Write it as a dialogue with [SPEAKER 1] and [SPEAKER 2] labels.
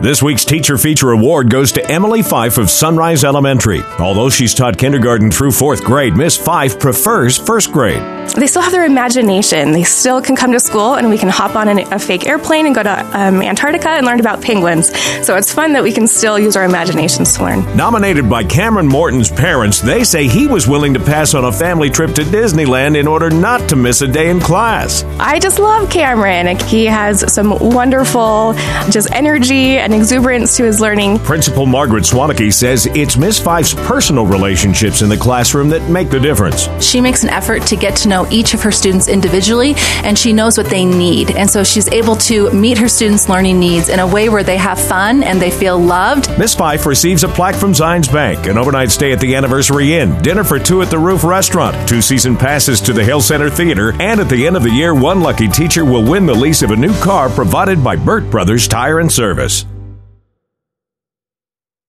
[SPEAKER 1] This week's Teacher Feature Award goes to Emily Fife of Sunrise Elementary. Although she's taught kindergarten through 4th grade, Miss Fife prefers 1st grade.
[SPEAKER 2] They still have their imagination. They still can come to school and we can hop on a fake airplane and go to Antarctica and learn about penguins. So it's fun that we can still use our imaginations to learn.
[SPEAKER 1] Nominated by Cameron Morton's parents, they say he was willing to pass on a family trip to Disneyland in order not to miss a day in class.
[SPEAKER 2] I just love Cameron. He has some wonderful just energy and exuberance to his learning.
[SPEAKER 1] Principal Margaret Swaneke says it's Miss Fife's personal relationships in the classroom that make the difference.
[SPEAKER 3] She makes an effort to get to know each of her students individually, and she knows what they need. And so she's able to meet her students' learning needs in a way where they have fun and they feel loved.
[SPEAKER 1] Miss Fife receives a plaque from Zions Bank, an overnight stay at the Anniversary Inn, dinner for 2 at the Roof Restaurant, 2 season passes to the Hill Center Theater, and at the end of the year, one lucky teacher will win the lease of a new car provided by Burt Brothers Tire and Service.